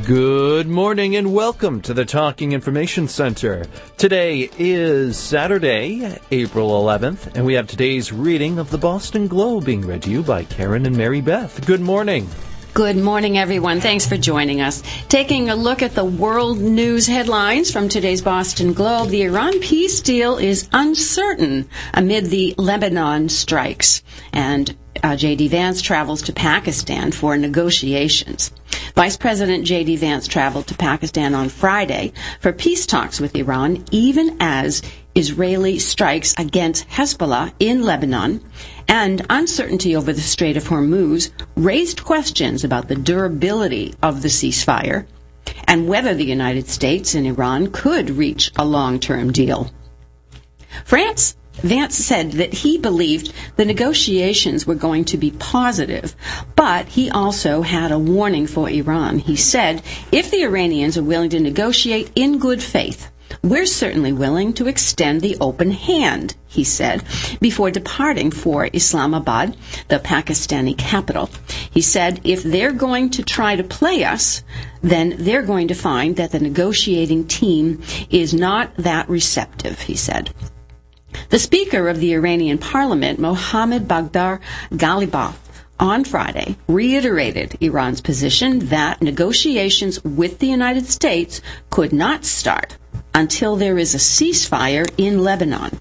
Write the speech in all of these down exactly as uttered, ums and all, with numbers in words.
Good morning and welcome to the Talking Information Center. Today is Saturday, April eleventh, and we have today's reading of the Boston Globe being read to you by Karen and Mary Beth. Good morning. Good morning, everyone. Thanks for joining us. Taking a look at the world news headlines from today's Boston Globe, the Iran peace deal is uncertain amid the Lebanon strikes, and uh, J D. Vance travels to Pakistan for negotiations. Vice President J D. Vance traveled to Pakistan on Friday for peace talks with Iran, even as Israeli strikes against Hezbollah in Lebanon and uncertainty over the Strait of Hormuz raised questions about the durability of the ceasefire and whether the United States and Iran could reach a long-term deal. France Vance said that he believed the negotiations were going to be positive, but he also had a warning for Iran. He said, if the Iranians are willing to negotiate in good faith, we're certainly willing to extend the open hand, he said, before departing for Islamabad, the Pakistani capital. He said, if they're going to try to play us, then they're going to find that the negotiating team is not that receptive, he said. The Speaker of the Iranian Parliament, Mohammad Baghdad Ghalibaf, on Friday reiterated Iran's position that negotiations with the United States could not start until there is a ceasefire in Lebanon.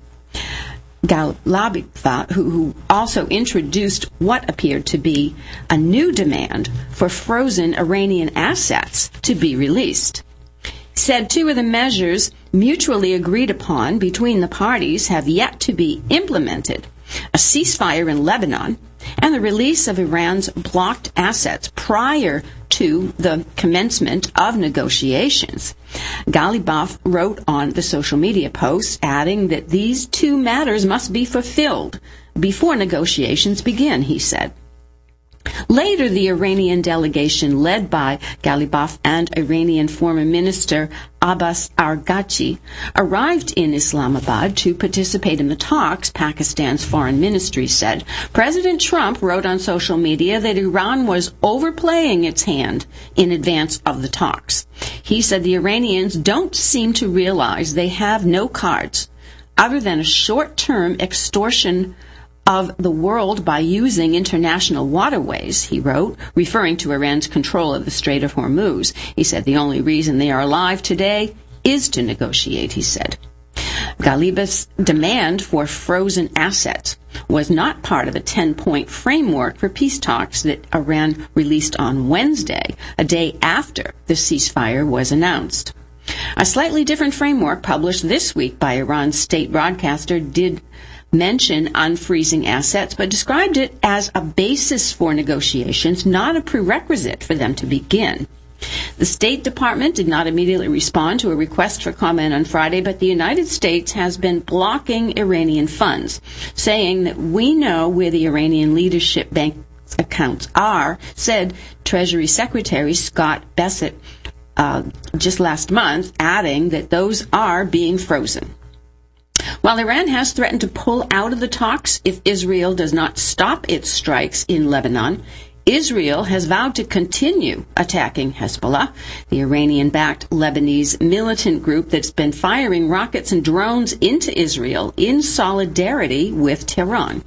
Ghalibaf, who, who also introduced what appeared to be a new demand for frozen Iranian assets to be released, said two of the measures mutually agreed upon between the parties have yet to be implemented: a ceasefire in Lebanon and the release of Iran's blocked assets prior to the commencement of negotiations. Ghalibaf wrote on the social media post, adding that these two matters must be fulfilled before negotiations begin, he said. Later, the Iranian delegation led by Ghalibaf and Iranian Foreign Minister Abbas Araghchi arrived in Islamabad to participate in the talks, Pakistan's foreign ministry said. President Trump wrote on social media that Iran was overplaying its hand in advance of the talks. He said the Iranians don't seem to realize they have no cards other than a short-term extortion of the world by using international waterways, he wrote, referring to Iran's control of the Strait of Hormuz. He said the only reason they are alive today is to negotiate, he said. Ghalibaf's demand for frozen assets was not part of a ten-point framework for peace talks that Iran released on Wednesday, a day after the ceasefire was announced. A slightly different framework published this week by Iran's state broadcaster did mention unfreezing assets, but described it as a basis for negotiations, not a prerequisite for them to begin. The State Department did not immediately respond to a request for comment on Friday, but the United States has been blocking Iranian funds, saying that we know where the Iranian leadership bank accounts are, said Treasury Secretary Scott Bessent uh, just last month, adding that those are being frozen. While Iran has threatened to pull out of the talks if Israel does not stop its strikes in Lebanon, Israel has vowed to continue attacking Hezbollah, the Iranian-backed Lebanese militant group that's been firing rockets and drones into Israel in solidarity with Tehran.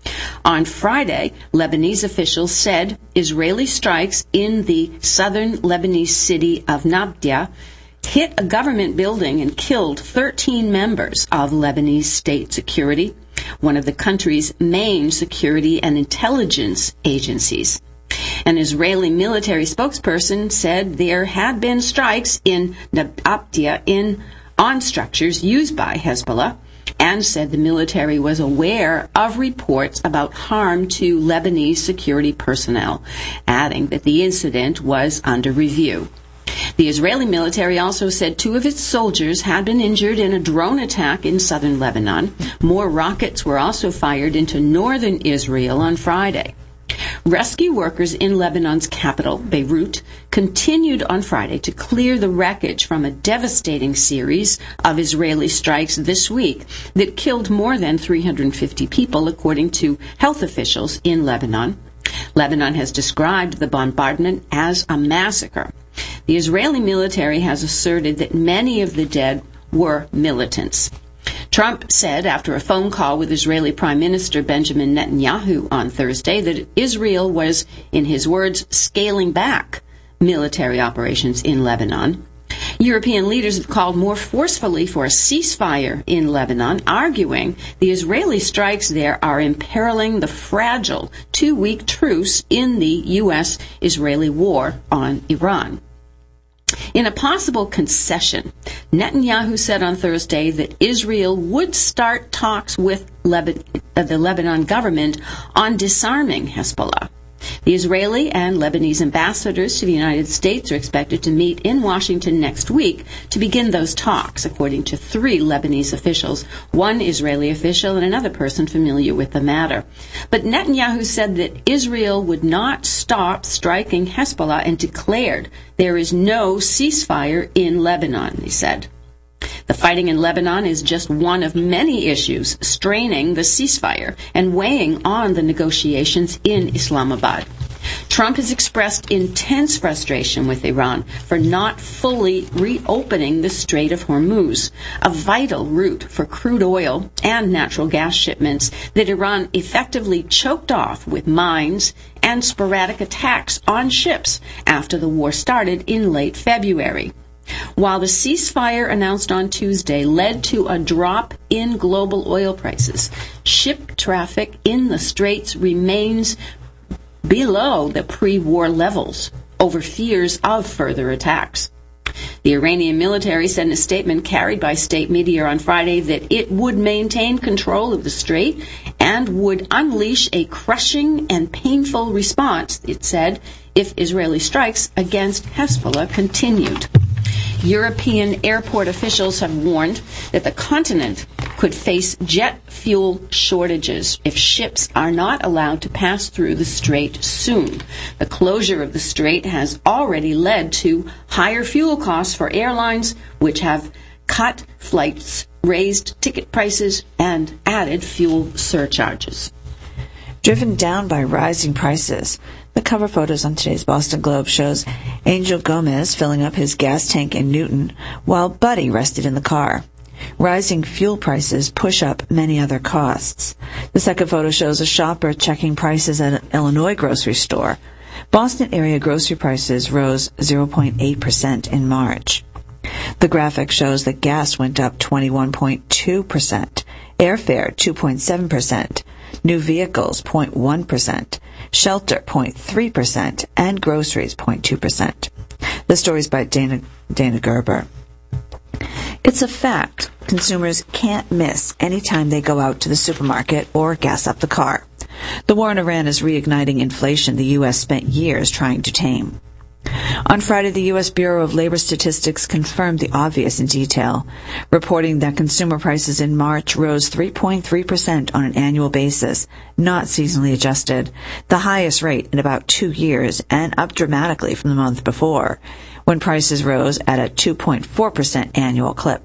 On Friday, Lebanese officials said Israeli strikes in the southern Lebanese city of Nabtia hit a government building and killed thirteen members of Lebanese state security, one of the country's main security and intelligence agencies. An Israeli military spokesperson said there had been strikes in Nabtia in on structures used by Hezbollah, and said the military was aware of reports about harm to Lebanese security personnel, adding that the incident was under review. The Israeli military also said two of its soldiers had been injured in a drone attack in southern Lebanon. More rockets were also fired into northern Israel on Friday. Rescue workers in Lebanon's capital, Beirut, continued on Friday to clear the wreckage from a devastating series of Israeli strikes this week that killed more than three hundred fifty people, according to health officials in Lebanon. Lebanon has described the bombardment as a massacre. the Israeli military has asserted that many of the dead were militants. Trump said after a phone call with Israeli Prime Minister Benjamin Netanyahu on Thursday that Israel was, in his words, scaling back military operations in Lebanon. European leaders have called more forcefully for a ceasefire in Lebanon, arguing the Israeli strikes there are imperiling the fragile two-week truce in the U S Israeli war on Iran. In a possible concession, Netanyahu said on Thursday that Israel would start talks with Lebanon, uh, the Lebanon government on disarming Hezbollah. The Israeli and Lebanese ambassadors to the United States are expected to meet in Washington next week to begin those talks, according to three Lebanese officials, one Israeli official and another person familiar with the matter. But Netanyahu said that Israel would not stop striking Hezbollah and declared there is no ceasefire in Lebanon, he said. The fighting in Lebanon is just one of many issues straining the ceasefire and weighing on the negotiations in Islamabad. Trump has expressed intense frustration with Iran for not fully reopening the Strait of Hormuz, a vital route for crude oil and natural gas shipments that Iran effectively choked off with mines and sporadic attacks on ships after the war started in late February. While the ceasefire announced on Tuesday led to a drop in global oil prices, ship traffic in the straits remains below the pre-war levels over fears of further attacks. The Iranian military said in a statement carried by state media on Friday that it would maintain control of the strait and would unleash a crushing and painful response, it said, if Israeli strikes against Hezbollah continued. European airport officials have warned that the continent could face jet fuel shortages if ships are not allowed to pass through the strait soon. The closure of the strait has already led to higher fuel costs for airlines, which have cut flights, raised ticket prices, and added fuel surcharges. Driven down by rising prices, the cover photos on today's Boston Globe shows Angel Gomez filling up his gas tank in Newton while Buddy rested in the car. Rising fuel prices push up many other costs. The second photo shows a shopper checking prices at an Illinois grocery store. Boston area grocery prices rose zero point eight percent in March. The graphic shows that gas went up twenty-one point two percent, airfare two point seven percent, new vehicles zero point one percent, shelter zero point three percent, and groceries zero point two percent. The story's by Dana, Dana Gerber. It's a fact consumers can't miss any time they go out to the supermarket or gas up the car. The war in Iran is reigniting inflation the U S spent years trying to tame. On Friday, the U S Bureau of Labor Statistics confirmed the obvious in detail, reporting that consumer prices in March rose three point three percent on an annual basis, not seasonally adjusted, the highest rate in about two years and up dramatically from the month before, when prices rose at a two point four percent annual clip.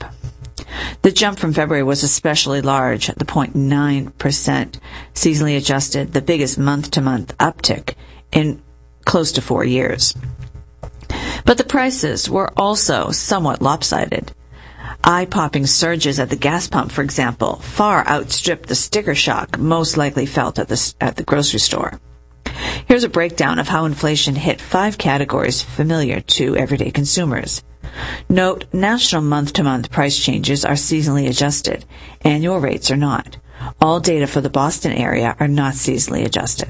The jump from February was especially large, the zero point nine percent seasonally adjusted, the biggest month-to-month uptick in close to four years. But the prices were also somewhat lopsided. Eye-popping surges at the gas pump, for example, far outstripped the sticker shock most likely felt at the, at the grocery store. Here's a breakdown of how inflation hit five categories familiar to everyday consumers. Note, national month-to-month price changes are seasonally adjusted. Annual rates are not. All data for the Boston area are not seasonally adjusted.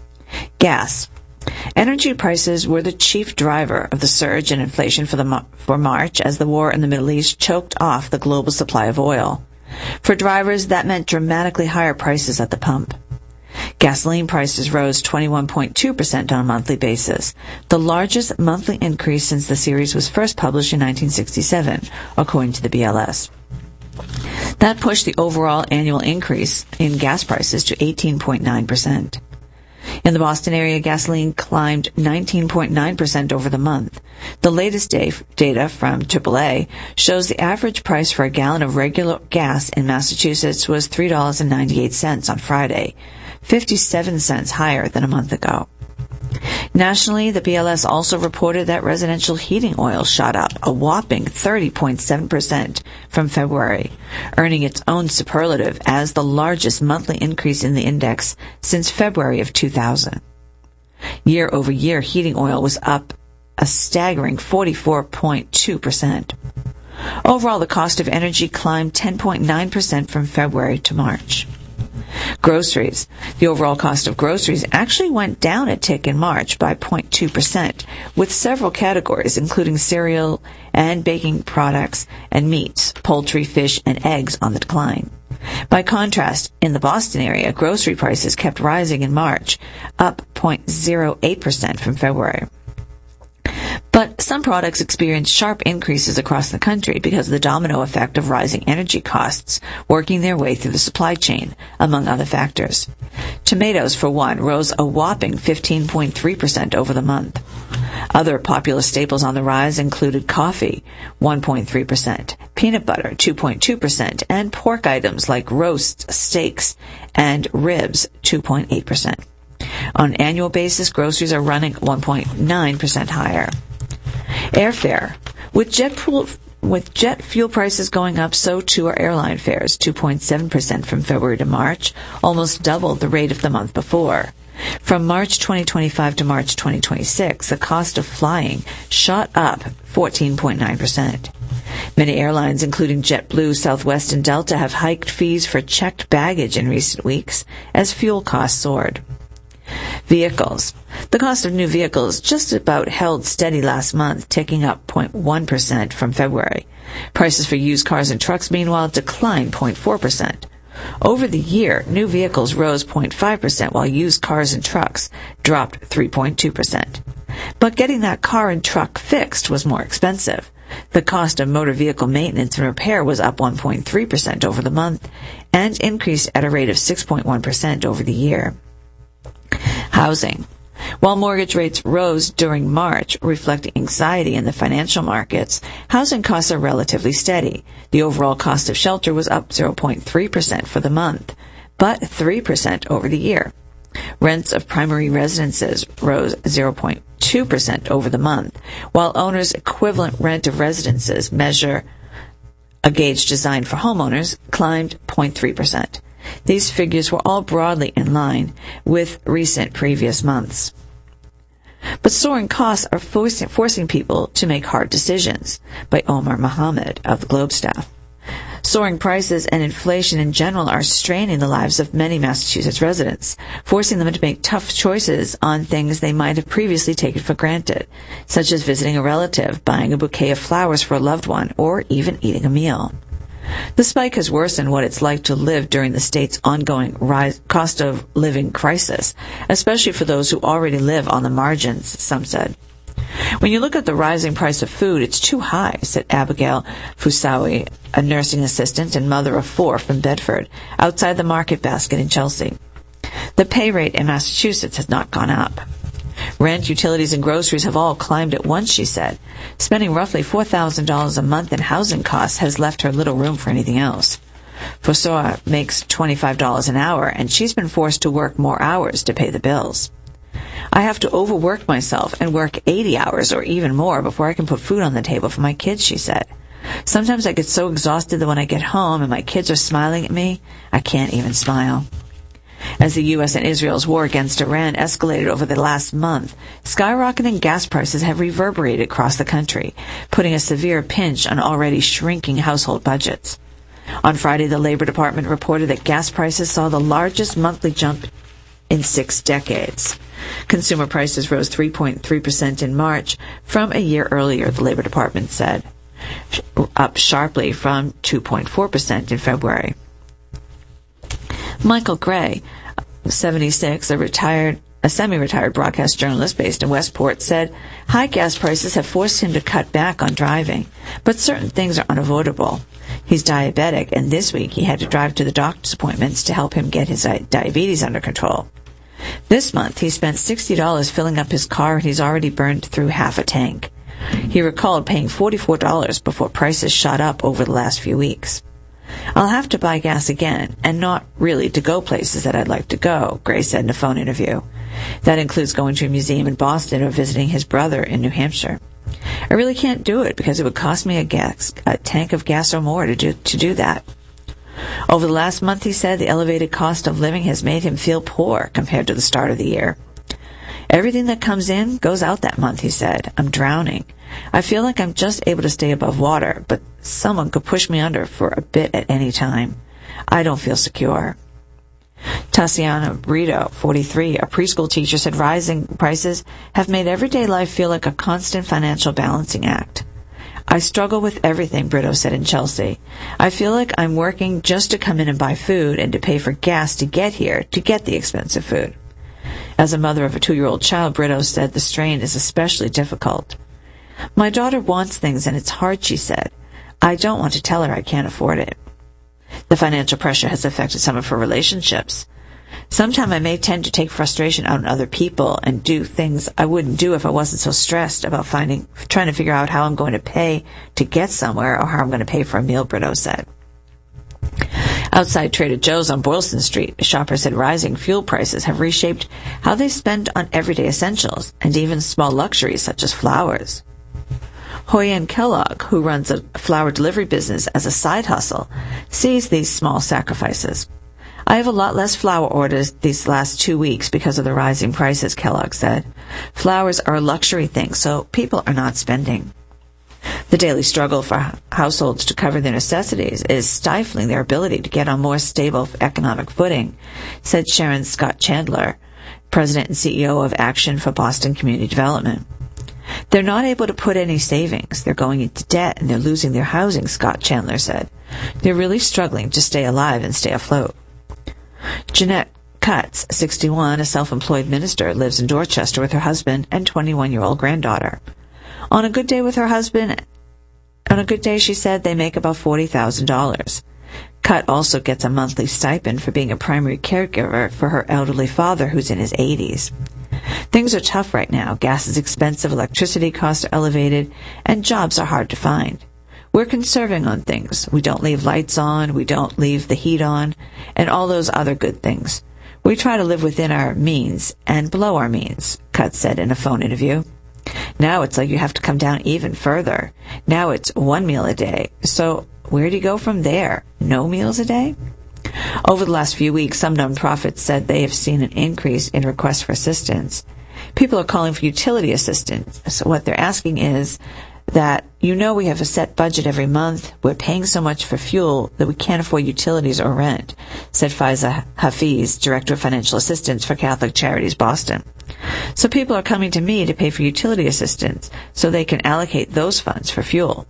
Gas. Energy prices were the chief driver of the surge in inflation for, the, for March as the war in the Middle East choked off the global supply of oil. For drivers, that meant dramatically higher prices at the pump. Gasoline prices rose twenty-one point two percent on a monthly basis, the largest monthly increase since the series was first published in nineteen sixty-seven, according to the B L S. That pushed the overall annual increase in gas prices to eighteen point nine percent. In the Boston area, gasoline climbed nineteen point nine percent over the month. The latest day, data from triple A shows the average price for a gallon of regular gas in Massachusetts was three dollars and ninety-eight cents on Friday, fifty-seven cents higher than a month ago. Nationally, the B L S also reported that residential heating oil shot up a whopping thirty point seven percent from February, earning its own superlative as the largest monthly increase in the index since February of two thousand. Year over year, heating oil was up a staggering forty-four point two percent. Overall, the cost of energy climbed ten point nine percent from February to March. Groceries. The overall cost of groceries actually went down a tick in March by zero point two percent, with several categories, including cereal and baking products and meats, poultry, fish, and eggs on the decline. By contrast, in the Boston area, grocery prices kept rising in March, up zero point zero eight percent from February. But some products experienced sharp increases across the country because of the domino effect of rising energy costs working their way through the supply chain, among other factors. Tomatoes, for one, rose a whopping fifteen point three percent over the month. Other popular staples on the rise included coffee, one point three percent, peanut butter, two point two percent, and pork items like roasts, steaks, and ribs, two point eight percent. On an annual basis, groceries are running one point nine percent higher. Airfare. With jet, pool, with jet fuel prices going up, so too are airline fares, two point seven percent from February to March, almost double the rate of the month before. From March twenty twenty-five to March twenty twenty-six, the cost of flying shot up fourteen point nine percent. Many airlines, including JetBlue, Southwest, and Delta, have hiked fees for checked baggage in recent weeks as fuel costs soared. Vehicles. The cost of new vehicles just about held steady last month, ticking up zero point one percent from February. Prices for used cars and trucks, meanwhile, declined zero point four percent. Over the year, new vehicles rose zero point five percent, while used cars and trucks dropped three point two percent. But getting that car and truck fixed was more expensive. The cost of motor vehicle maintenance and repair was up one point three percent over the month and increased at a rate of six point one percent over the year. Housing. While mortgage rates rose during March, reflecting anxiety in the financial markets, housing costs are relatively steady. The overall cost of shelter was up zero point three percent for the month, but three percent over the year. Rents of primary residences rose zero point two percent over the month, while owners' equivalent rent of residences, measure a gauge designed for homeowners, climbed zero point three percent. These figures were all broadly in line with recent previous months. But soaring costs are forcing, forcing people to make hard decisions, by Omar Mohammed of the Globe staff. Soaring prices and inflation in general are straining the lives of many Massachusetts residents, forcing them to make tough choices on things they might have previously taken for granted, such as visiting a relative, buying a bouquet of flowers for a loved one, or even eating a meal. The spike has worsened what it's like to live during the state's ongoing rise, cost of living crisis, especially for those who already live on the margins, some said. When you look at the rising price of food, it's too high, said Abigail Fusawi, a nursing assistant and mother of four from Bedford, outside the Market Basket in Chelsea. The pay rate in Massachusetts has not gone up. Rent, utilities, and groceries have all climbed at once, she said. Spending roughly four thousand dollars a month in housing costs has left her little room for anything else. Fosoa makes twenty-five dollars an hour, and she's been forced to work more hours to pay the bills. I have to overwork myself and work eighty hours or even more before I can put food on the table for my kids, she said. Sometimes I get so exhausted that when I get home and my kids are smiling at me, I can't even smile. As the U S and Israel's war against Iran escalated over the last month, skyrocketing gas prices have reverberated across the country, putting a severe pinch on already shrinking household budgets. On Friday, the Labor Department reported that gas prices saw the largest monthly jump in six decades. Consumer prices rose three point three percent in March from a year earlier, the Labor Department said, up sharply from two point four percent in February. Michael Gray, seventy-six, a retired, a semi-retired broadcast journalist based in Westport, said high gas prices have forced him to cut back on driving, but certain things are unavoidable. He's diabetic, and this week he had to drive to the doctor's appointments to help him get his diabetes under control. This month he spent sixty dollars filling up his car, and he's already burned through half a tank. He recalled paying forty-four dollars before prices shot up over the last few weeks. I'll have to buy gas again, and not really to go places that I'd like to go, Gray said in a phone interview. That includes going to a museum in Boston or visiting his brother in New Hampshire. I really can't do it because it would cost me a gas, a tank of gas or more to do, to do that. Over the last month, he said, the elevated cost of living has made him feel poor compared to the start of the year. Everything that comes in goes out that month, he said. I'm drowning. I feel like I'm just able to stay above water, but someone could push me under for a bit at any time. I don't feel secure. Tatiana Brito, forty-three, a preschool teacher, said rising prices have made everyday life feel like a constant financial balancing act. I struggle with everything, Brito said in Chelsea. I feel like I'm working just to come in and buy food and to pay for gas to get here, to get the expensive food. As a mother of a two-year-old child, Brito said the strain is especially difficult. My daughter wants things and it's hard, she said. I don't want to tell her I can't afford it. The financial pressure has affected some of her relationships. Sometimes I may tend to take frustration out on other people and do things I wouldn't do if I wasn't so stressed about finding, trying to figure out how I'm going to pay to get somewhere or how I'm going to pay for a meal, Brito said. Outside Trader Joe's on Boylston Street, a shopper said rising fuel prices have reshaped how they spend on everyday essentials and even small luxuries such as flowers. Hoyan Kellogg, who runs a flower delivery business as a side hustle, sees these small sacrifices. I have a lot less flower orders these last two weeks because of the rising prices, Kellogg said. Flowers are a luxury thing, so people are not spending. The daily struggle for households to cover their necessities is stifling their ability to get on more stable economic footing, said Sharon Scott Chandler, President and C E O of Action for Boston Community Development. They're not able to put any savings. They're going into debt and they're losing their housing, Scott Chandler said. They're really struggling to stay alive and stay afloat. Jeanette Cutts, sixty-one, a self-employed minister, lives in Dorchester with her husband and twenty-one-year-old granddaughter. On a good day with her husband, on a good day, she said, they make about forty thousand dollars. Cutt also gets a monthly stipend for being a primary caregiver for her elderly father who's in his eighties. Things are tough right now. Gas is expensive, electricity costs are elevated, and jobs are hard to find. We're conserving on things. We don't leave lights on, we don't leave the heat on, and all those other good things. We try to live within our means and below our means, Cutt said in a phone interview. Now it's like you have to come down even further. Now it's one meal a day. So where do you go from there? No meals a day? Over the last few weeks, some nonprofits said they have seen an increase in requests for assistance. People are calling for utility assistance. So what they're asking is that, you know, we have a set budget every month. We're paying so much for fuel that we can't afford utilities or rent, said Faiza Hafiz, Director of Financial Assistance for Catholic Charities Boston. So people are coming to me to pay for utility assistance so they can allocate those funds for fuel.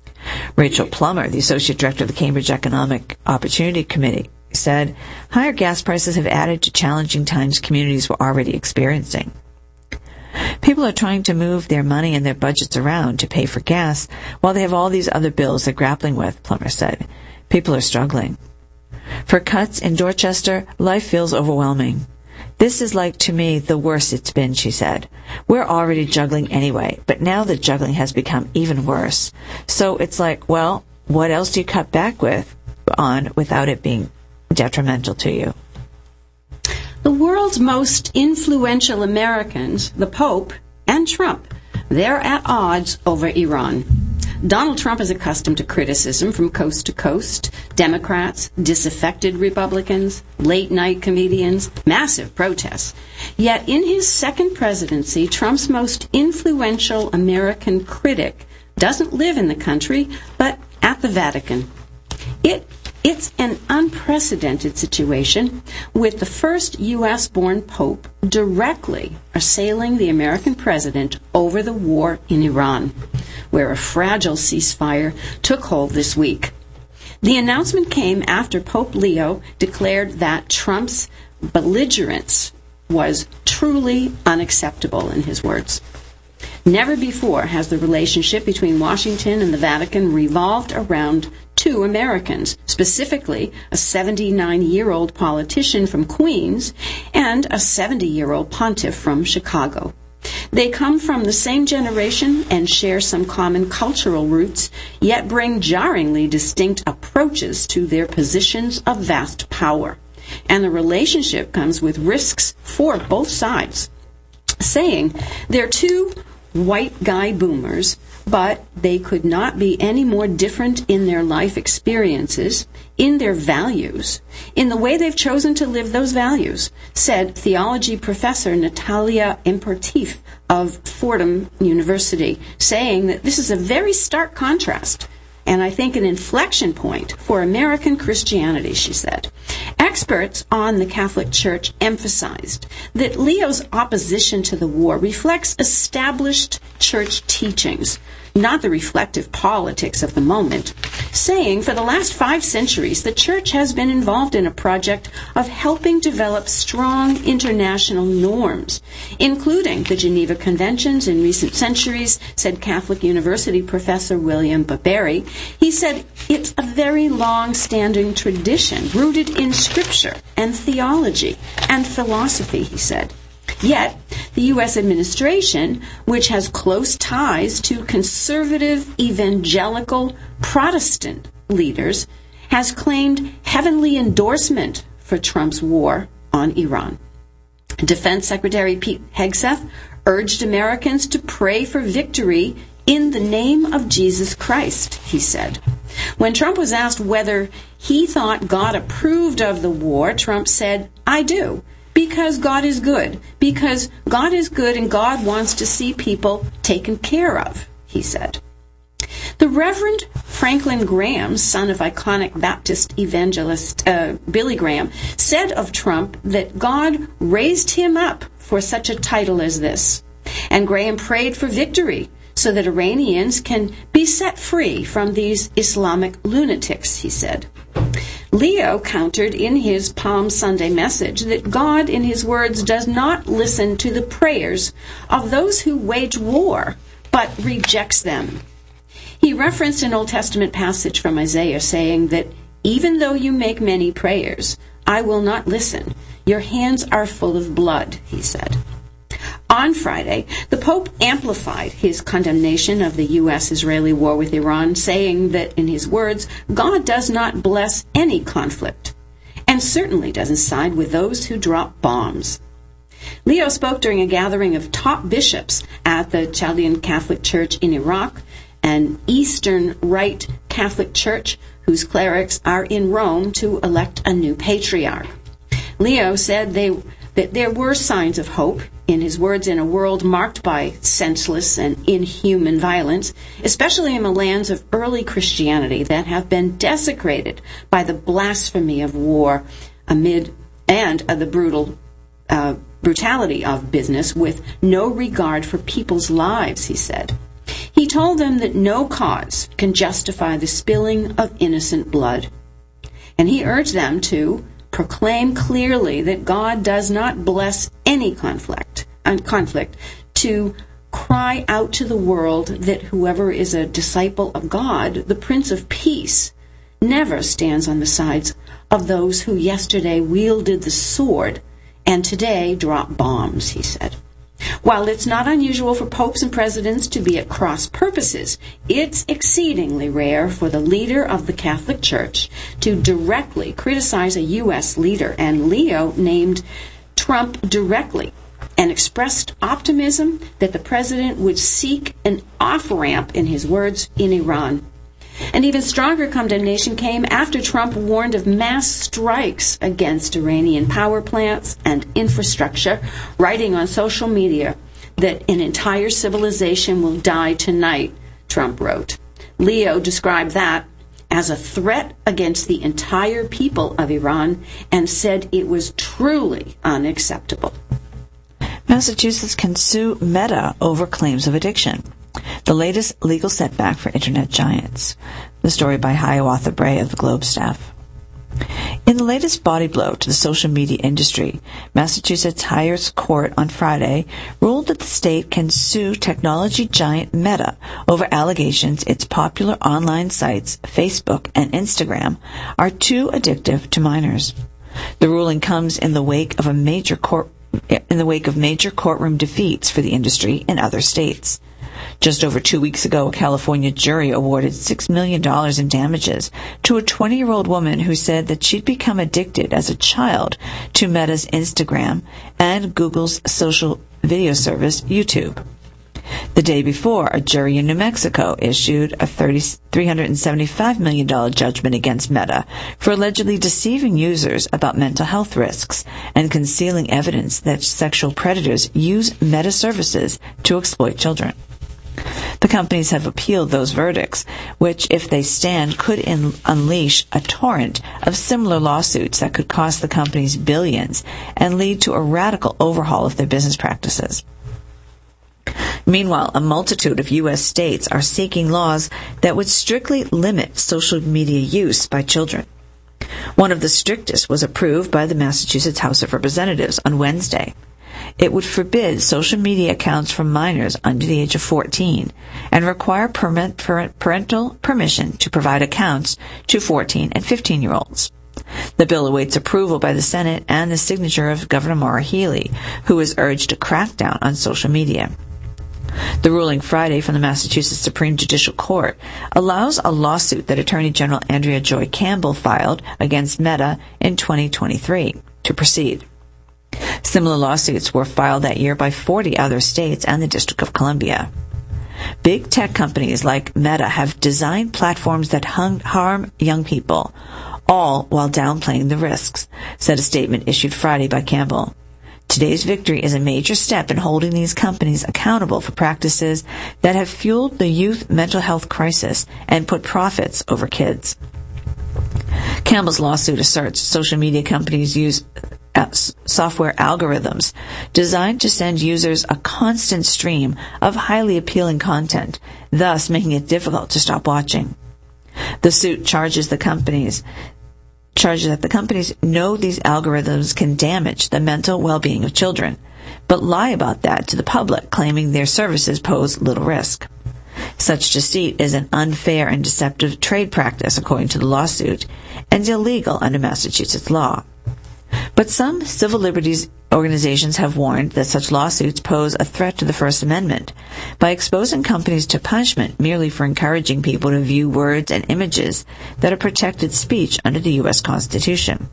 Rachel Plummer, the Associate Director of the Cambridge Economic Opportunity Committee, said higher gas prices have added to challenging times communities were already experiencing. People are trying to move their money and their budgets around to pay for gas while they have all these other bills they're grappling with, Plummer said. People are struggling. For Cutts in Dorchester, life feels overwhelming. This is like, to me, the worst it's been, she said. We're already juggling anyway, but now the juggling has become even worse. So it's like, well, what else do you cut back with on without it being detrimental to you? The world's most influential Americans, the Pope and Trump, they're at odds over Iran. Donald Trump is accustomed to criticism from coast to coast. Democrats, disaffected Republicans, late-night comedians, massive protests. Yet in his second presidency, Trump's most influential American critic doesn't live in the country, but at the Vatican. It It's an unprecedented situation, with the first U S-born Pope directly assailing the American president over the war in Iran, where a fragile ceasefire took hold this week. The announcement came after Pope Leo declared that Trump's belligerence was truly unacceptable, in his words. Never before has the relationship between Washington and the Vatican revolved around two Americans, specifically a seventy-nine-year-old politician from Queens and a seventy-year-old pontiff from Chicago. They come from the same generation and share some common cultural roots, yet bring jarringly distinct approaches to their positions of vast power. And the relationship comes with risks for both sides. saying they're two white guy boomers, but they could not be any more different in their life experiences, in their values, in the way they've chosen to live those values, said theology professor Natalia Impertif of Fordham University, saying that this is a very stark contrast, and I think an inflection point for American Christianity, she said. Experts on the Catholic Church emphasized that Leo's opposition to the war reflects established church teachings, not the reflective politics of the moment, saying for the last five centuries the church has been involved in a project of helping develop strong international norms, including the Geneva Conventions in recent centuries, said Catholic University professor William Barberry. He said it's a very long-standing tradition rooted in scripture and theology and philosophy, he said. Yet, the U S administration, which has close ties to conservative, evangelical, Protestant leaders, has claimed heavenly endorsement for Trump's war on Iran. Defense Secretary Pete Hegseth urged Americans to pray for victory in the name of Jesus Christ, he said. When Trump was asked whether he thought God approved of the war, Trump said, "I do. Because God is good. Because God is good and God wants to see people taken care of," he said. The Reverend Franklin Graham, son of iconic Baptist evangelist uh, Billy Graham, said of Trump that God raised him up for such a title as this. And Graham prayed for victory so that Iranians can be set free from these Islamic lunatics, he said. Leo countered in his Palm Sunday message that God, in his words, does not listen to the prayers of those who wage war, but rejects them. He referenced an Old Testament passage from Isaiah saying that, "Even though you make many prayers, I will not listen. Your hands are full of blood," he said. On Friday, the Pope amplified his condemnation of the U S-Israeli war with Iran, saying that, in his words, God does not bless any conflict, and certainly doesn't side with those who drop bombs. Leo spoke during a gathering of top bishops at the Chaldean Catholic Church in Iraq, an Eastern Rite Catholic church whose clerics are in Rome to elect a new patriarch. Leo said they, that there were signs of hope, in his words, in a world marked by senseless and inhuman violence, especially in the lands of early Christianity that have been desecrated by the blasphemy of war amid and uh, the brutal uh, brutality of business with no regard for people's lives, he said. He told them that no cause can justify the spilling of innocent blood. And he urged them to proclaim clearly that God does not bless any conflict, uh, conflict, to cry out to the world that whoever is a disciple of God, the Prince of Peace, never stands on the sides of those who yesterday wielded the sword and today drop bombs, he said. While it's not unusual for popes and presidents to be at cross purposes, it's exceedingly rare for the leader of the Catholic Church to directly criticize a U S leader, and Leo named Trump directly and expressed optimism that the president would seek an off-ramp, in his words, in Iran. An even stronger condemnation came after Trump warned of mass strikes against Iranian power plants and infrastructure, writing on social media that an entire civilization will die tonight, Trump wrote. Leo described that as a threat against the entire people of Iran and said it was truly unacceptable. Massachusetts can sue Meta over claims of addiction. The latest legal setback for internet giants. The story by Hiawatha Bray of the Globe staff. In the latest body blow to the social media industry, Massachusetts Higher Court on Friday ruled that the state can sue technology giant Meta over allegations its popular online sites, Facebook and Instagram, are too addictive to minors. The ruling comes in the wake of a major court in the wake of major courtroom defeats for the industry in other states. Just over two weeks ago, a California jury awarded six million dollars in damages to a twenty-year-old woman who said that she'd become addicted as a child to Meta's Instagram and Google's social video service YouTube. The day before, a jury in New Mexico issued a three hundred seventy-five million dollars judgment against Meta for allegedly deceiving users about mental health risks and concealing evidence that sexual predators use Meta services to exploit children. The companies have appealed those verdicts, which, if they stand, could in- unleash a torrent of similar lawsuits that could cost the companies billions and lead to a radical overhaul of their business practices. Meanwhile, a multitude of U S states are seeking laws that would strictly limit social media use by children. One of the strictest was approved by the Massachusetts House of Representatives on Wednesday. It would forbid social media accounts from minors under the age of fourteen and require parental permission to provide accounts to fourteen and fifteen-year-olds. The bill awaits approval by the Senate and the signature of Governor Maura Healey, who has urged a crackdown on social media. The ruling Friday from the Massachusetts Supreme Judicial Court allows a lawsuit that Attorney General Andrea Joy Campbell filed against Meta in twenty twenty-three to proceed. Similar lawsuits were filed that year by forty other states and the District of Columbia. Big tech companies like Meta have designed platforms that hung, harm young people, all while downplaying the risks, said a statement issued Friday by Campbell. Today's victory is a major step in holding these companies accountable for practices that have fueled the youth mental health crisis and put profits over kids. Campbell's lawsuit asserts social media companies use software algorithms designed to send users a constant stream of highly appealing content, thus making it difficult to stop watching. The suit charges the companies charges that the companies know these algorithms can damage the mental well-being of children, but lie about that to the public, claiming their services pose little risk. Such deceit is an unfair and deceptive trade practice, according to the lawsuit, and illegal under Massachusetts law. But some civil liberties organizations have warned that such lawsuits pose a threat to the First Amendment by exposing companies to punishment merely for encouraging people to view words and images that are protected speech under the U S Constitution.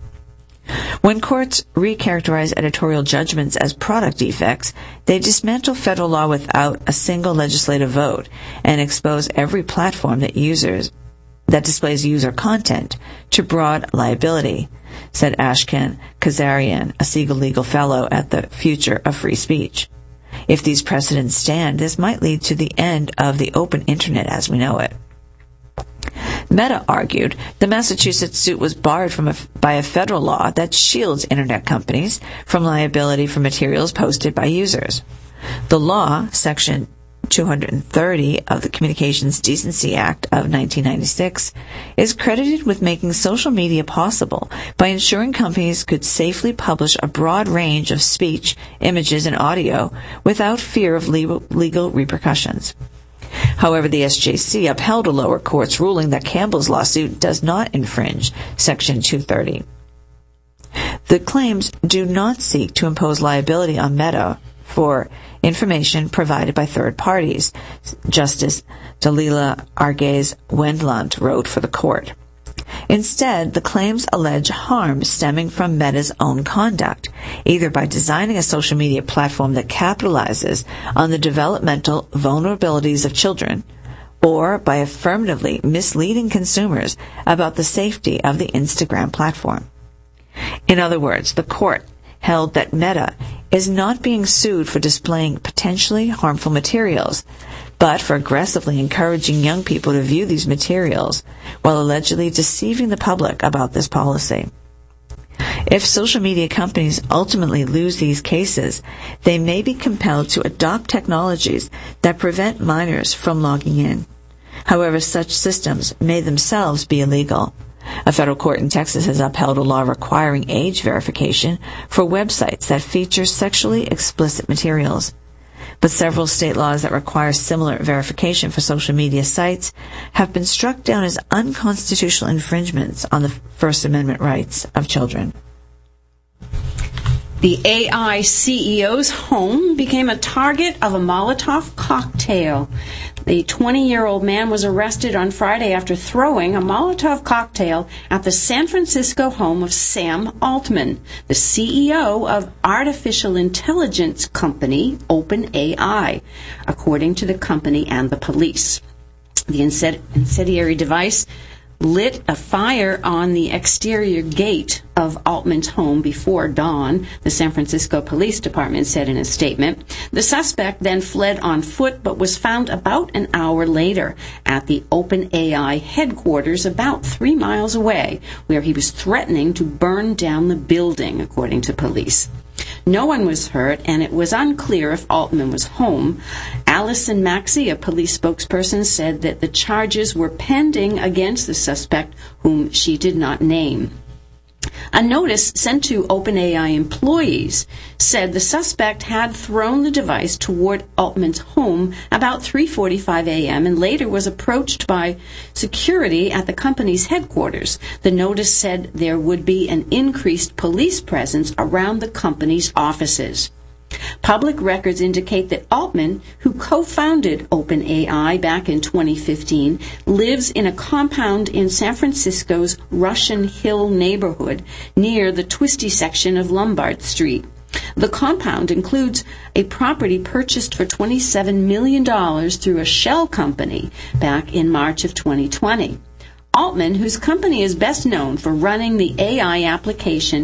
When courts recharacterize editorial judgments as product defects, they dismantle federal law without a single legislative vote and expose every platform that users that displays user content to broad liability, said Ashkan Kazarian, a Siegel Legal Fellow at the Future of Free Speech. If these precedents stand, this might lead to the end of the open Internet as we know it. Meta argued the Massachusetts suit was barred from a, by a federal law that shields Internet companies from liability for materials posted by users. The law, Section two hundred thirty of the Communications Decency Act of nineteen ninety-six, is credited with making social media possible by ensuring companies could safely publish a broad range of speech, images, and audio without fear of legal, legal repercussions. However, the S J C upheld a lower court's ruling that Campbell's lawsuit does not infringe Section two thirty. The claims do not seek to impose liability on Meta for information provided by third parties, Justice Dalila Arguez-Wendlandt wrote for the court. Instead, the claims allege harm stemming from Meta's own conduct, either by designing a social media platform that capitalizes on the developmental vulnerabilities of children, or by affirmatively misleading consumers about the safety of the Instagram platform. In other words, the court held that Meta is not being sued for displaying potentially harmful materials, but for aggressively encouraging young people to view these materials while allegedly deceiving the public about this policy. If social media companies ultimately lose these cases, they may be compelled to adopt technologies that prevent minors from logging in. However, such systems may themselves be illegal. A federal court in Texas has upheld a law requiring age verification for websites that feature sexually explicit materials. But several state laws that require similar verification for social media sites have been struck down as unconstitutional infringements on the First Amendment rights of children. The A I C E O's home became a target of a Molotov cocktail. The twenty-year-old man was arrested on Friday after throwing a Molotov cocktail at the San Francisco home of Sam Altman, the C E O of artificial intelligence company OpenAI, according to the company and the police. The incendiary device lit a fire on the exterior gate of Altman's home before dawn, the San Francisco Police Department said in a statement. The suspect then fled on foot but was found about an hour later at the OpenAI headquarters about three miles away, where he was threatening to burn down the building, according to police. No one was hurt, and it was unclear if Altman was home. Allison Maxey, a police spokesperson, said that the charges were pending against the suspect, whom she did not name. A notice sent to OpenAI employees said the suspect had thrown the device toward Altman's home about three forty-five a.m. and later was approached by security at the company's headquarters. The notice said there would be an increased police presence around the company's offices. Public records indicate that Altman, who co-founded OpenAI back in twenty fifteen, lives in a compound in San Francisco's Russian Hill neighborhood near the twisty section of Lombard Street. The compound includes a property purchased for twenty-seven million dollars through a shell company back in March of twenty twenty. Altman, whose company is best known for running the A I application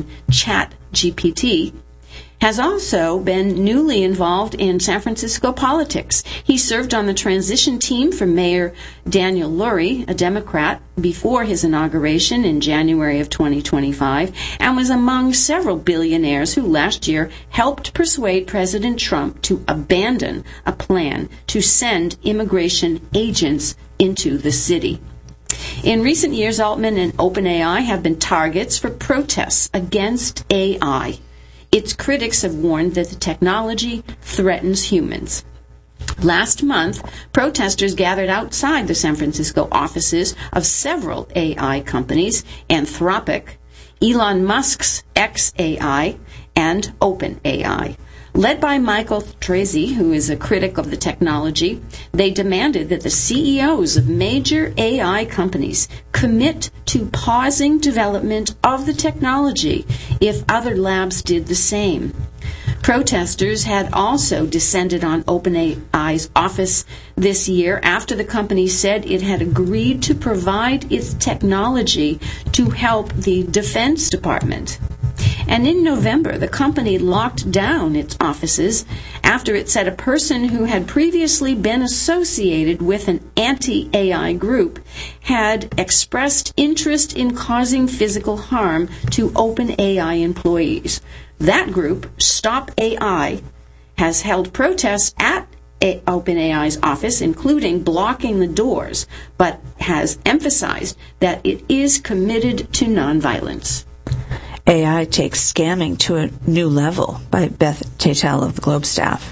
ChatGPT, has also been newly involved in San Francisco politics. He served on the transition team for Mayor Daniel Lurie, a Democrat, before his inauguration in January of twenty twenty-five, and was among several billionaires who last year helped persuade President Trump to abandon a plan to send immigration agents into the city. In recent years, Altman and OpenAI have been targets for protests against A I. Its critics have warned that the technology threatens humans. Last month, protesters gathered outside the San Francisco offices of several A I companies, Anthropic, Elon Musk's xAI, and OpenAI. Led by Michael Tracey, who is a critic of the technology, they demanded that the C E Os of major A I companies commit to pausing development of the technology if other labs did the same. Protesters had also descended on OpenAI's office this year after the company said it had agreed to provide its technology to help the Defense Department. And in November, the company locked down its offices after it said a person who had previously been associated with an anti-A I group had expressed interest in causing physical harm to OpenAI employees. That group, Stop A I, has held protests at OpenAI's office, including blocking the doors, but has emphasized that it is committed to nonviolence. A I takes scamming to a new level by Beth Tatel of the Globe staff.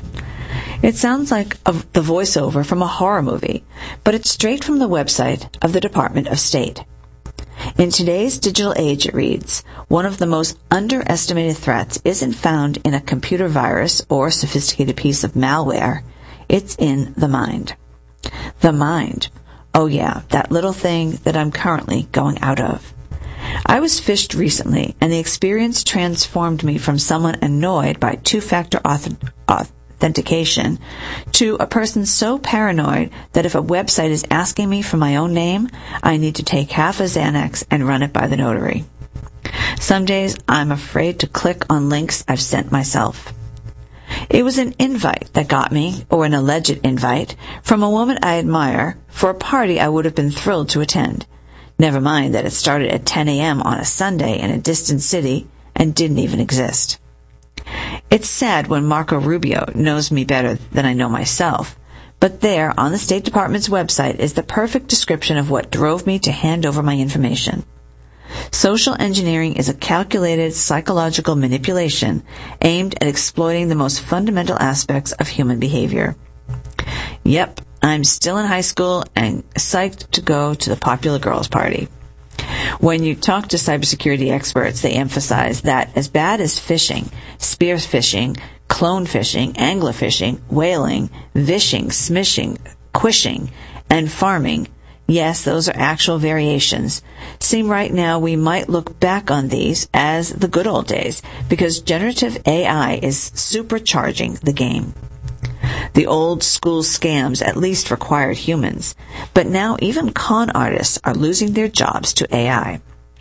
It sounds like a, the voiceover from a horror movie, but it's straight from the website of the Department of State. In today's digital age, it reads, one of the most underestimated threats isn't found in a computer virus or sophisticated piece of malware. It's in the mind. The mind. Oh yeah, that little thing that I'm currently going out of. I was phished recently, and the experience transformed me from someone annoyed by two-factor auth- authentication to a person so paranoid that if a website is asking me for my own name, I need to take half a Xanax and run it by the notary. Some days I'm afraid to click on links I've sent myself. It was an invite that got me, or an alleged invite, from a woman I admire for a party I would have been thrilled to attend. Never mind that it started at ten a.m. on a Sunday in a distant city and didn't even exist. It's sad when Marco Rubio knows me better than I know myself, but there on the State Department's website is the perfect description of what drove me to hand over my information. Social engineering is a calculated psychological manipulation aimed at exploiting the most fundamental aspects of human behavior. Yep, I'm still in high school and psyched to go to the popular girls' party. When you talk to cybersecurity experts, they emphasize that as bad as phishing, spearfishing, clone fishing, anglerfishing, whaling, vishing, smishing, quishing, and farming. Yes, those are actual variations. Seem right now we might look back on these as the good old days, because generative A I is supercharging the game. The old school scams at least required humans, but now even con artists are losing their jobs to A I.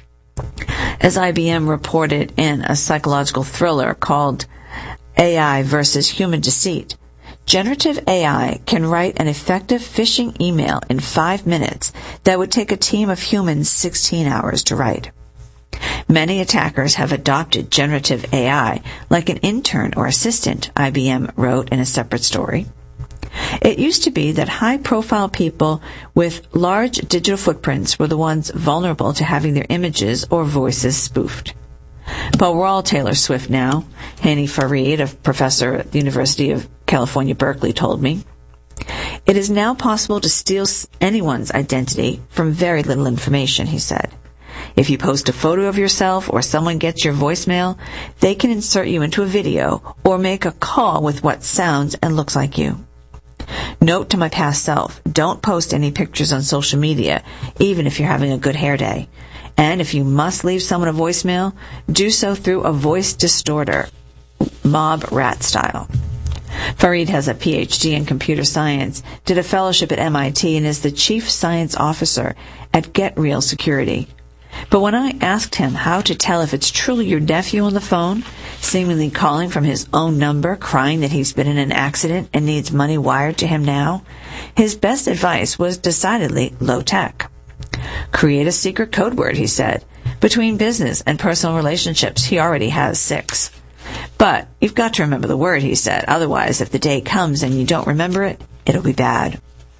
As I B M reported in a psychological thriller called A I versus Human Deceit, generative A I can write an effective phishing email in five minutes that would take a team of humans sixteen hours to write. Many attackers have adopted generative A I like an intern or assistant, I B M wrote in a separate story. It used to be that high-profile people with large digital footprints were the ones vulnerable to having their images or voices spoofed. But we're all Taylor Swift now, Hani Farid, a professor at the University of California, Berkeley, told me. It is now possible to steal anyone's identity from very little information, he said. If you post a photo of yourself or someone gets your voicemail, they can insert you into a video or make a call with what sounds and looks like you. Note to my past self, don't post any pictures on social media, even if you're having a good hair day. And if you must leave someone a voicemail, do so through a voice distorter, mob rat style. Farid has a P H D in computer science, did a fellowship at M I T, and is the chief science officer at Get Real Security. But when I asked him how to tell if it's truly your nephew on the phone, seemingly calling from his own number, crying that he's been in an accident and needs money wired to him now, his best advice was decidedly low-tech. Create a secret code word, he said. Between business and personal relationships, he already has six. But you've got to remember the word, he said. Otherwise, if the day comes and you don't remember it, it'll be bad.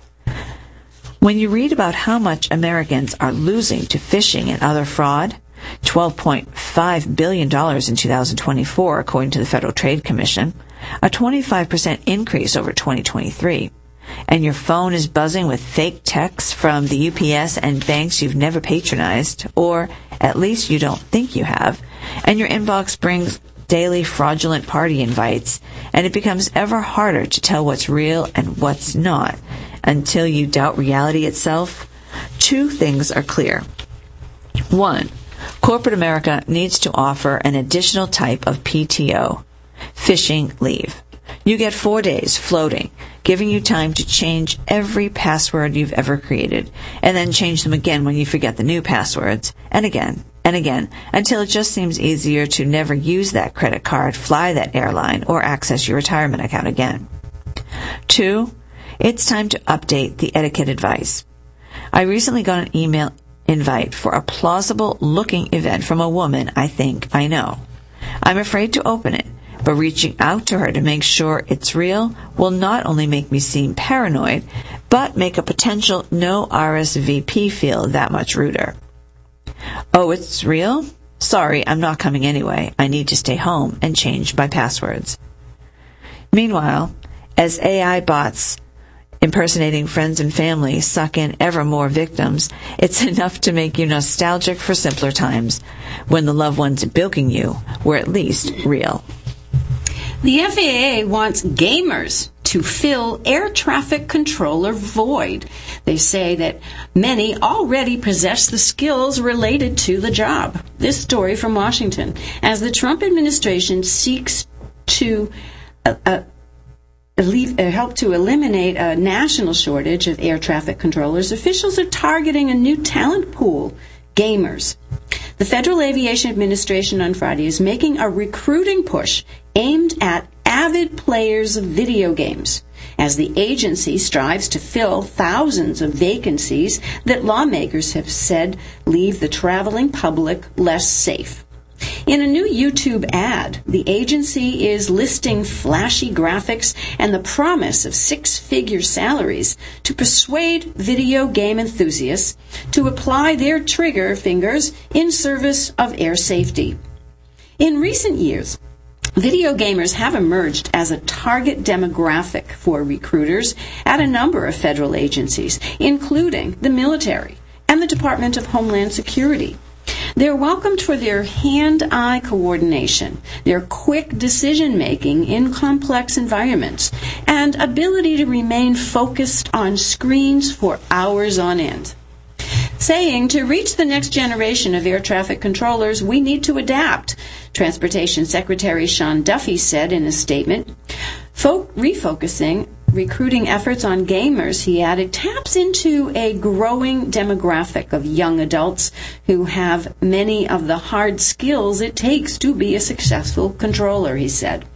When you read about how much Americans are losing to phishing and other fraud, twelve point five billion dollars in two thousand twenty-four, according to the Federal Trade Commission, a twenty-five percent increase over twenty twenty-three, and your phone is buzzing with fake texts from the U P S and banks you've never patronized, or at least you don't think you have, and your inbox brings daily fraudulent party invites, and it becomes ever harder to tell what's real and what's not, until you doubt reality itself, two things are clear. One, corporate America needs to offer an additional type of P T O, phishing leave. You get four days floating, giving you time to change every password you've ever created, and then change them again when you forget the new passwords, and again, and again, until it just seems easier to never use that credit card, fly that airline, or access your retirement account again. Two, it's time to update the etiquette advice. I recently got an email invite for a plausible-looking event from a woman I think I know. I'm afraid to open it, but reaching out to her to make sure it's real will not only make me seem paranoid, but make a potential no R S V P feel that much ruder. Oh, it's real? Sorry, I'm not coming anyway. I need to stay home and change my passwords. Meanwhile, as A I bots impersonating friends and family suck in ever more victims, it's enough to make you nostalgic for simpler times, when the loved ones bilking you were at least real. The F A A wants gamers to fill air traffic controller void. They say that many already possess the skills related to the job. This story from Washington. As the Trump administration seeks to uh, uh, help to eliminate a national shortage of air traffic controllers, officials are targeting a new talent pool, gamers. The Federal Aviation Administration on Friday is making a recruiting push aimed at avid players of video games, as the agency strives to fill thousands of vacancies that lawmakers have said leave the traveling public less safe. In a new YouTube ad, the agency is listing flashy graphics and the promise of six-figure salaries to persuade video game enthusiasts to apply their trigger fingers in service of air safety. In recent years, video gamers have emerged as a target demographic for recruiters at a number of federal agencies, including the military and the Department of Homeland Security. They're welcomed for their hand-eye coordination, their quick decision-making in complex environments, and ability to remain focused on screens for hours on end. Saying, to reach the next generation of air traffic controllers, we need to adapt, Transportation Secretary Sean Duffy said in a statement. Fo- refocusing recruiting efforts on gamers, he added, taps into a growing demographic of young adults who have many of the hard skills it takes to be a successful controller, he said.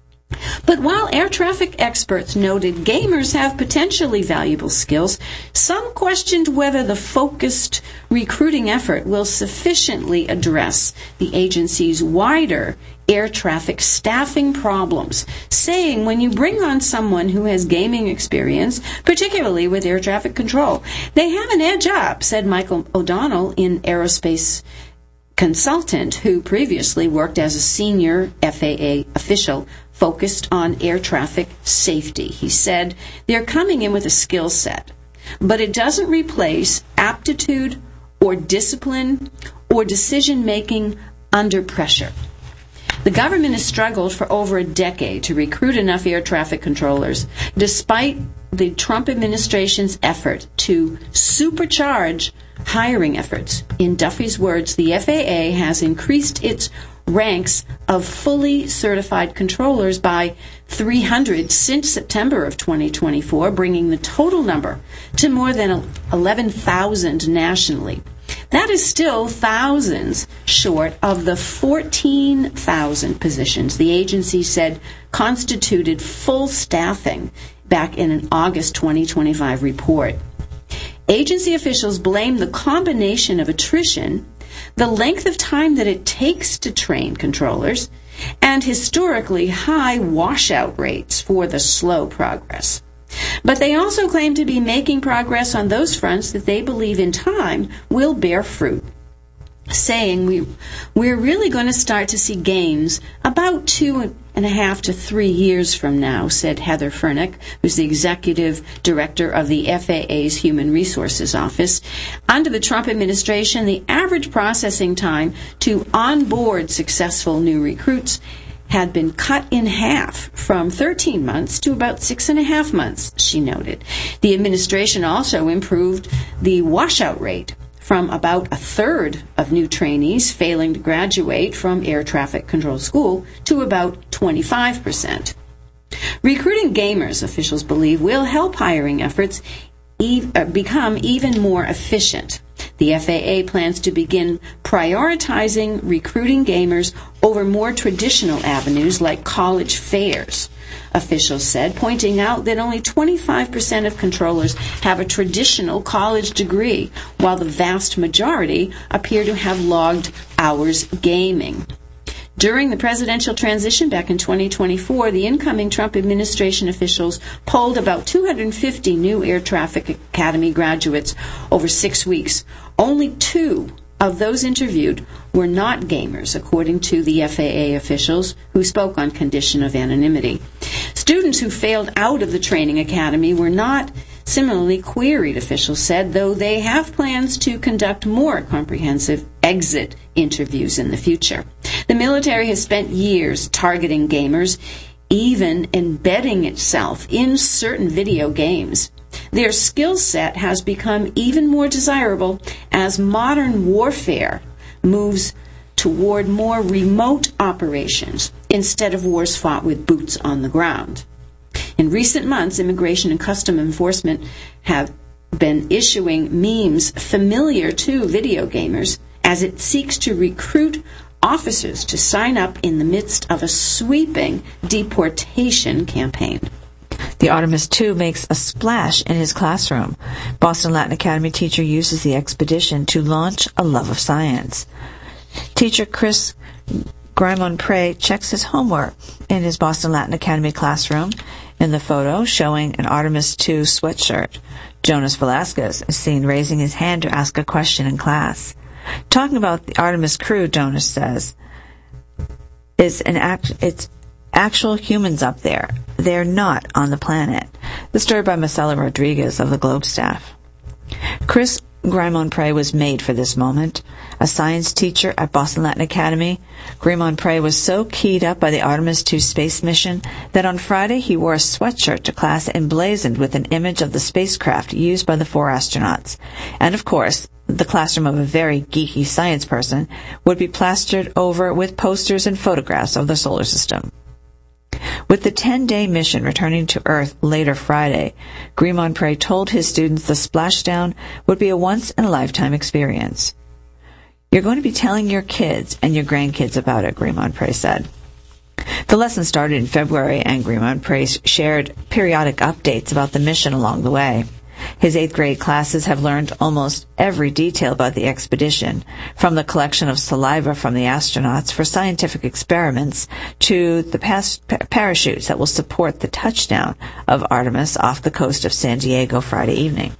But while air traffic experts noted gamers have potentially valuable skills, some questioned whether the focused recruiting effort will sufficiently address the agency's wider air traffic staffing problems, saying when you bring on someone who has gaming experience, particularly with air traffic control, they have an edge up, said Michael O'Donnell, an aerospace consultant who previously worked as a senior F A A official focused on air traffic safety. He said, they're coming in with a skill set, but it doesn't replace aptitude or discipline or decision-making under pressure. The government has struggled for over a decade to recruit enough air traffic controllers, despite the Trump administration's effort to supercharge hiring efforts. In Duffy's words, the F A A has increased its ranks of fully certified controllers by three hundred since September of twenty twenty-four, bringing the total number to more than eleven thousand nationally. That is still thousands short of the fourteen thousand positions the agency said constituted full staffing back in an August twenty twenty-five report. Agency officials blame the combination of attrition, the length of time that it takes to train controllers, and historically high washout rates for the slow progress. But they also claim to be making progress on those fronts that they believe in time will bear fruit, saying we, we're really going to start to see gains about two and a half to three years from now, said Heather Furnick, who's the executive director of the F A A's Human Resources Office. Under the Trump administration, the average processing time to onboard successful new recruits had been cut in half from thirteen months to about six and a half months, she noted. The administration also improved the washout rate from about a third of new trainees failing to graduate from air traffic control school to about twenty-five percent. Recruiting gamers, officials believe, will help hiring efforts e- become even more efficient. The F A A plans to begin prioritizing recruiting gamers over more traditional avenues like college fairs, officials said, pointing out that only twenty-five percent of controllers have a traditional college degree, while the vast majority appear to have logged hours gaming. During the presidential transition back in twenty twenty-four, the incoming Trump administration officials polled about two hundred fifty new Air Traffic Academy graduates over six weeks. Only two of those interviewed were not gamers, according to the F A A officials who spoke on condition of anonymity. Students who failed out of the training academy were not similarly queried, officials said, though they have plans to conduct more comprehensive exit interviews in the future. The military has spent years targeting gamers, even embedding itself in certain video games. Their skill set has become even more desirable as modern warfare moves toward more remote operations instead of wars fought with boots on the ground. In recent months, Immigration and Customs Enforcement have been issuing memes familiar to video gamers as it seeks to recruit officers to sign up in the midst of a sweeping deportation campaign. The Artemis two makes a splash in his classroom. Boston Latin Academy teacher uses the expedition to launch a love of science. Teacher Chris Grimond-Prey checks his homework in his Boston Latin Academy classroom. In the photo showing an Artemis two sweatshirt, Jonas Velasquez is seen raising his hand to ask a question in class. Talking about the Artemis crew, Jonas says, it's an act, it's actual humans up there. They're not on the planet. The story by Marcela Rodriguez of the Globe staff. Chris Grimond-Prey was made for this moment. A science teacher at Boston Latin Academy, Grimond-Prey was so keyed up by the Artemis two space mission that on Friday he wore a sweatshirt to class emblazoned with an image of the spacecraft used by the four astronauts. And of course, the classroom of a very geeky science person would be plastered over with posters and photographs of the solar system. With the ten-day mission returning to Earth later Friday, Grimond-Prey told his students the splashdown would be a once-in-a-lifetime experience. You're going to be telling your kids and your grandkids about it, Grimond-Prey said. The lesson started in February, and Grimond-Prey shared periodic updates about the mission along the way. His eighth grade classes have learned almost every detail about the expedition, from the collection of saliva from the astronauts for scientific experiments to the pas- parachutes that will support the touchdown of Artemis off the coast of San Diego Friday evening.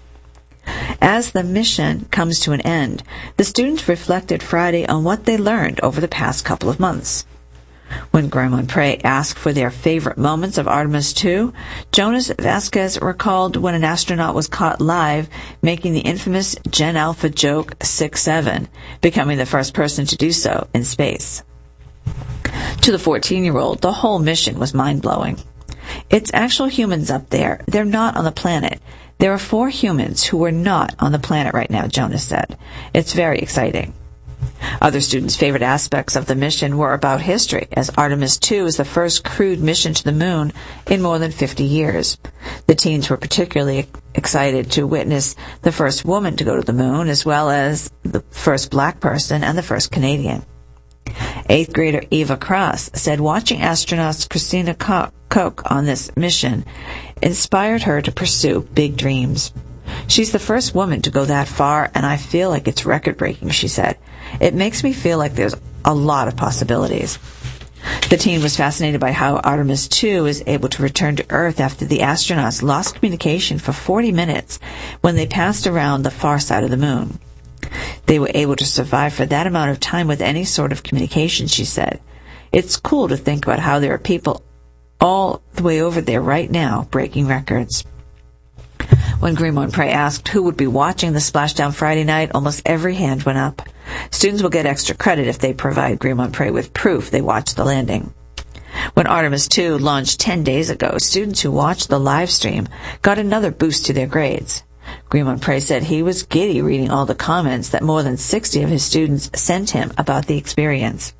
As the mission comes to an end, the students reflected Friday on what they learned over the past couple of months. When Grimond-Prey asked for their favorite moments of Artemis two, Jonas Vasquez recalled when an astronaut was caught live making the infamous Gen Alpha joke six seven, becoming the first person to do so in space. To the fourteen-year-old, the whole mission was mind-blowing. It's actual humans up there. They're not on the planet. There are four humans who are not on the planet right now, Jonas said. It's very exciting. Other students' favorite aspects of the mission were about history, as Artemis two is the first crewed mission to the moon in more than fifty years. The teens were particularly excited to witness the first woman to go to the moon, as well as the first black person and the first Canadian. Eighth grader Eva Cross said watching astronauts Christina Koch on this mission inspired her to pursue big dreams. She's the first woman to go that far, and I feel like it's record-breaking, she said. It makes me feel like there's a lot of possibilities. The teen was fascinated by how Artemis two is able to return to Earth after the astronauts lost communication for forty minutes when they passed around the far side of the moon. They were able to survive for that amount of time with any sort of communication, she said. It's cool to think about how there are people all the way over there right now breaking records. When Grimond-Prey asked who would be watching the splashdown Friday night, almost every hand went up. Students will get extra credit if they provide Grimond-Prey with proof they watched the landing. When Artemis two launched ten days ago, students who watched the live stream got another boost to their grades. Grimond-Prey said he was giddy reading all the comments that more than sixty of his students sent him about the experience.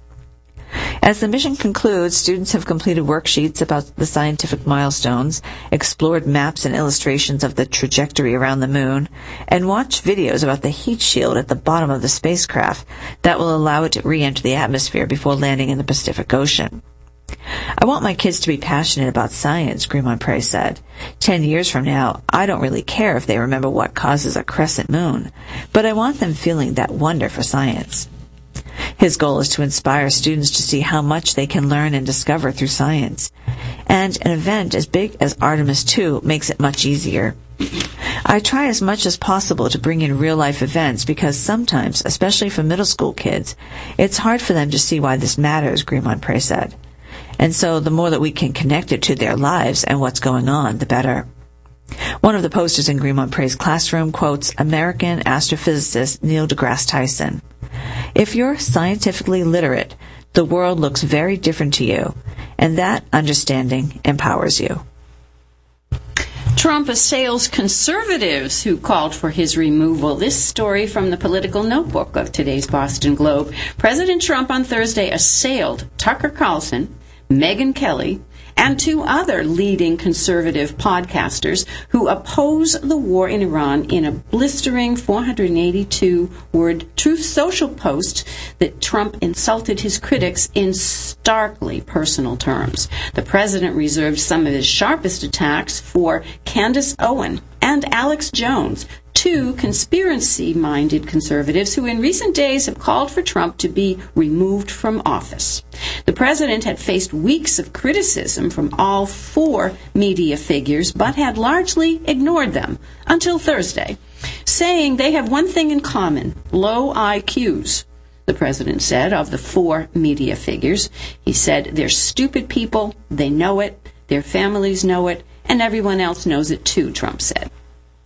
As the mission concludes, students have completed worksheets about the scientific milestones, explored maps and illustrations of the trajectory around the moon, and watched videos about the heat shield at the bottom of the spacecraft that will allow it to re-enter the atmosphere before landing in the Pacific Ocean. I want my kids to be passionate about science, Grimond-Prey said. Ten years from now, I don't really care if they remember what causes a crescent moon, but I want them feeling that wonder for science. His goal is to inspire students to see how much they can learn and discover through science. And an event as big as Artemis two makes it much easier. I try as much as possible to bring in real-life events because sometimes, especially for middle school kids, it's hard for them to see why this matters, Grimond-Prey said. And so the more that we can connect it to their lives and what's going on, the better. One of the posters in Grimond-Prey's classroom quotes American astrophysicist Neil deGrasse Tyson. If you're scientifically literate, the world looks very different to you, and that understanding empowers you. Trump assails conservatives who called for his removal. This story from the political notebook of today's Boston Globe. President Trump on Thursday assailed Tucker Carlson, Megyn Kelly, and two other leading conservative podcasters who oppose the war in Iran in a blistering four hundred eighty-two word Truth Social post that Trump insulted his critics in starkly personal terms. The president reserved some of his sharpest attacks for Candace Owen and Alex Jones, two conspiracy-minded conservatives who in recent days have called for Trump to be removed from office. The president had faced weeks of criticism from all four media figures, but had largely ignored them until Thursday, saying they have one thing in common, low I Qs. The president said of the four media figures. He said they're stupid people, they know it, their families know it, and everyone else knows it too, Trump said.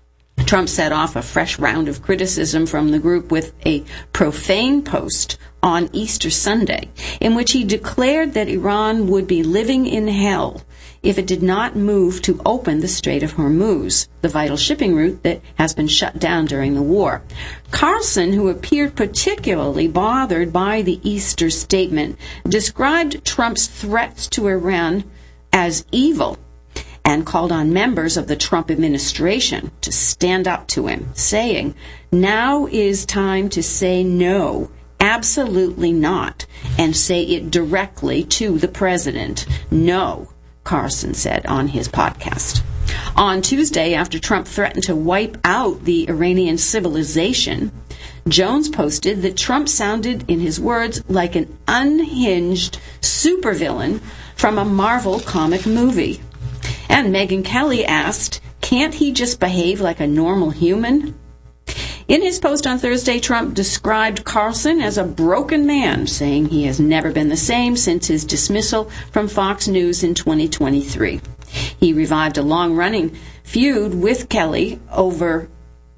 Trump set off a fresh round of criticism from the group with a profane post on Easter Sunday, in which he declared that Iran would be living in hell if it did not move to open the Strait of Hormuz, the vital shipping route that has been shut down during the war. Carlson, who appeared particularly bothered by the Easter statement, described Trump's threats to Iran as evil and called on members of the Trump administration to stand up to him, saying, "Now is time to say no, absolutely not, and say it directly to the president. No," Carlson said on his podcast. On Tuesday, after Trump threatened to wipe out the Iranian civilization, Jones posted that Trump sounded, in his words, like an unhinged supervillain from a Marvel comic movie. And Megyn Kelly asked, "Can't he just behave like a normal human?" In his post on Thursday, Trump described Carlson as a broken man, saying he has never been the same since his dismissal from Fox News in twenty twenty-three. He revived a long-running feud with Kelly over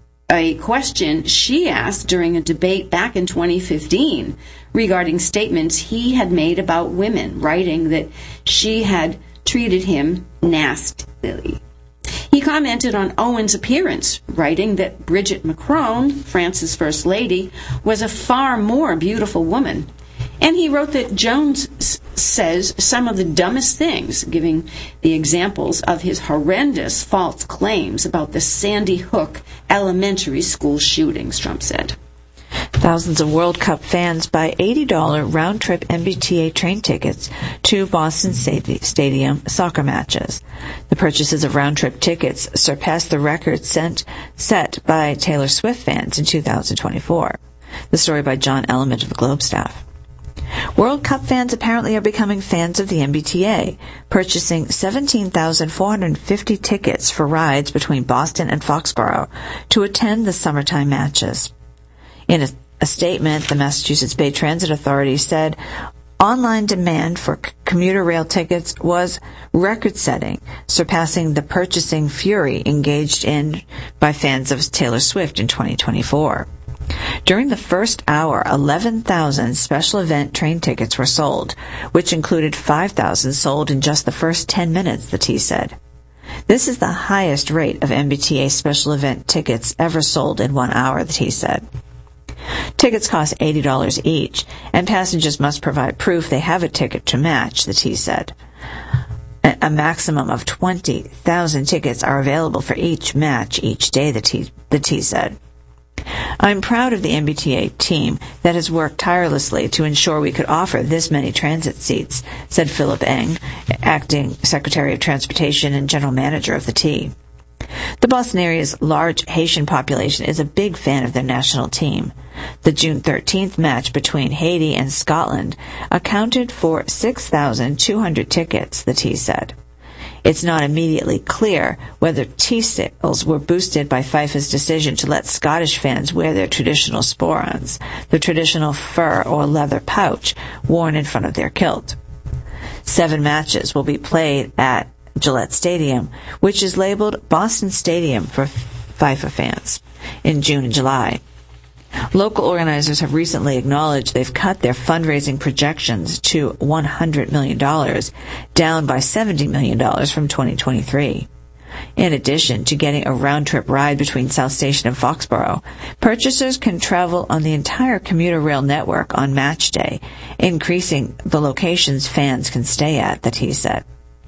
a question she asked during a debate back in twenty fifteen regarding statements he had made about women, writing that she had treated him nastily. He commented on Owen's appearance, writing that Brigitte Macron, France's First Lady, was a far more beautiful woman. And he wrote that Jones s- says some of the dumbest things, giving the examples of his horrendous false claims about the Sandy Hook elementary school shootings, Trump said. Thousands of World Cup fans buy eighty dollars round-trip M B T A train tickets to Boston Stadium soccer matches. The purchases of round-trip tickets surpassed the record sent, set by Taylor Swift fans in two thousand twenty-four. The story by John Element of the Globe staff. World Cup fans apparently are becoming fans of the M B T A, purchasing seventeen thousand four hundred fifty tickets for rides between Boston and Foxborough to attend the summertime matches. In a, a statement, the Massachusetts Bay Transit Authority said online demand for c- commuter rail tickets was record-setting, surpassing the purchasing fury engaged in by fans of Taylor Swift in twenty twenty-four. During the first hour, eleven thousand special event train tickets were sold, which included five thousand sold in just the first ten minutes, the T said. This is the highest rate of M B T A special event tickets ever sold in one hour, the T said. Tickets cost eighty dollars each, and passengers must provide proof they have a ticket to match, the T said. A maximum of twenty thousand tickets are available for each match each day, the T, the T said. I'm proud of the M B T A team that has worked tirelessly to ensure we could offer this many transit seats, said Philip Eng, acting Secretary of Transportation and General Manager of the T. The Boston area's large Haitian population is a big fan of their national team. The June thirteenth match between Haiti and Scotland accounted for six thousand two hundred tickets, the T said. It's not immediately clear whether T-sales were boosted by FIFA's decision to let Scottish fans wear their traditional sporrans, the traditional fur or leather pouch worn in front of their kilt. Seven matches will be played at Gillette Stadium, which is labeled Boston Stadium for FIFA fans, in June and July. Local organizers have recently acknowledged they've cut their fundraising projections to one hundred million dollars, down by seventy million dollars from twenty twenty-three. In addition to getting a round-trip ride between South Station and Foxborough, purchasers can travel on the entire commuter rail network on match day, increasing the locations fans can stay at, the T said.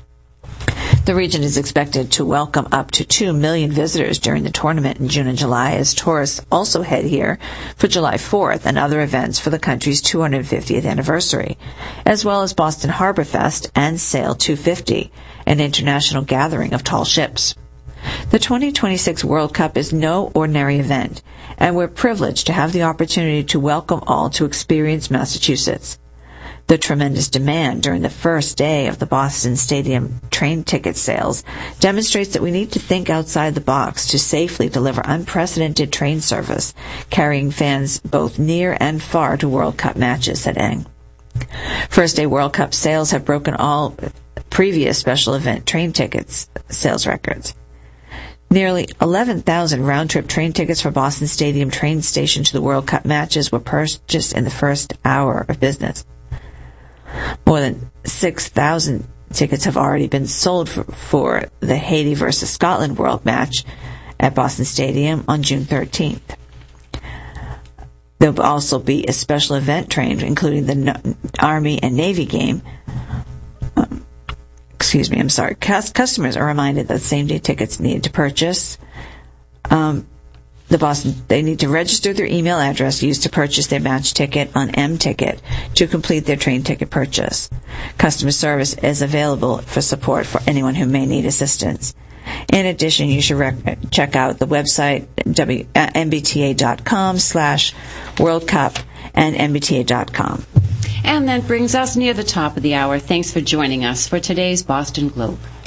The region is expected to welcome up to two million visitors during the tournament in June and July, as tourists also head here for July fourth and other events for the country's two hundred fiftieth anniversary, as well as Boston Harbor Fest and Sail two fifty, an international gathering of tall ships. The twenty twenty-six World Cup is no ordinary event, and we're privileged to have the opportunity to welcome all to experience Massachusetts. The tremendous demand during the first day of the Boston Stadium train ticket sales demonstrates that we need to think outside the box to safely deliver unprecedented train service, carrying fans both near and far to World Cup matches, said Eng. First day World Cup sales have broken all previous special event train tickets sales records. Nearly eleven thousand round-trip train tickets for Boston Stadium train station to the World Cup matches were purchased in the first hour of business. More than six thousand tickets have already been sold for, for the Haiti versus Scotland World match at Boston Stadium on June thirteenth. There will also be a special event train, including the Army and Navy game. Um, excuse me, I'm sorry. Cus- customers are reminded that same-day tickets needed to purchase. Um, the Boston, they need to register their email address used to purchase their match ticket on M-Ticket to complete their train ticket purchase. Customer service is available for support for anyone who may need assistance. In addition, you should rec- check out the website w- uh, m b t a dot com slash World Cup and m b t a dot com. And that brings us near the top of the hour. Thanks for joining us for today's Boston Globe.